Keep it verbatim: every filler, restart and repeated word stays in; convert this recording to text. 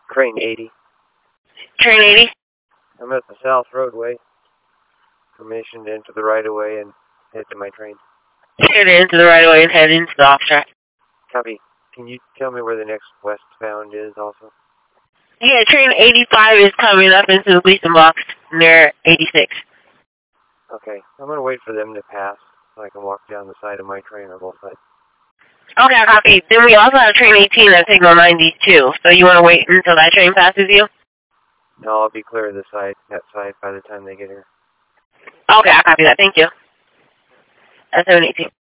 Train eighty. Train eighty? I'm at the South Roadway. Permission to enter the right-of-way and head to my train. Head into the right of way and head into the off track. Copy. Can you tell me where the next westbound is also? Yeah, train eighty-five is coming up into the Gleason box near eighty-six. Okay. I'm going to wait for them to pass so I can walk down the side of my train on both sides. Okay, copy. Then we also have train eighteen at signal ninety-two. So you want to wait until that train passes you? No, I'll be clear of the side, that side by the time they get here. Okay, I'll copy that. Thank you. That's seven eighteen.